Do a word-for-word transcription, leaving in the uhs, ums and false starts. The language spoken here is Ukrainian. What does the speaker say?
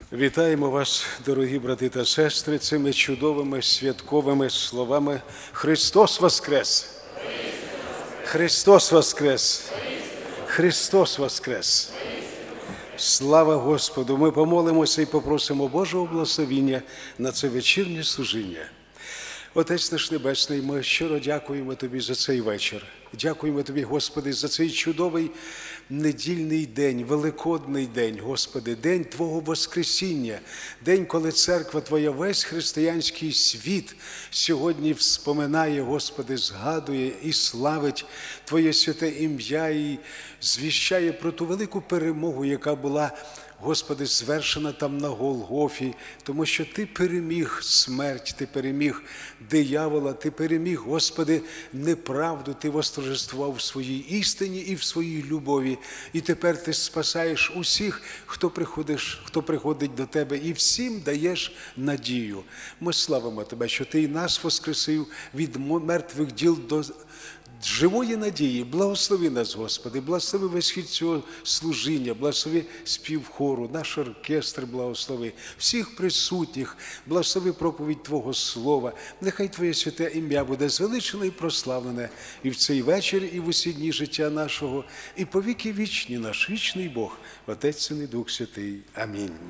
Вітаємо вас, дорогі брати та сестри, цими чудовими святковими словами «Христос Воскрес! Христос Воскрес! Христос Воскрес!» Слава Господу! Ми помолимося і попросимо Божого благословіння на це вечірнє служіння. Отець наш Небесний, ми щиро дякуємо Тобі за цей вечір. Дякуємо Тобі, Господи, за цей чудовий недільний день, великодний день, Господи, день Твого Воскресіння, день, коли церква Твоя, весь християнський світ сьогодні вспоминає, Господи, згадує і славить Твоє святе ім'я і звіщає про ту велику перемогу, яка була, Господи, звершена там на Голгофі, тому що Ти переміг смерть, Ти переміг диявола, Ти переміг, Господи, неправду, Ти восторжествував в своїй істині і в своїй любові. І тепер Ти спасаєш усіх, хто приходиш, хто приходить до Тебе, і всім даєш надію. Ми славимо Тебе, що Ти і нас воскресив від мертвих діл до живої надії. Благослови нас, Господи, благослови весь хід цього служіння, благослови спів хору, наш оркестр благослови, всіх присутніх, благослови проповідь Твого Слова. Нехай Твоє святе ім'я буде звеличене і прославлене і в цей вечір, і в усі дні життя нашого, і по віки вічні наш вічний Бог, Отець, Син і Дух Святий. Амінь.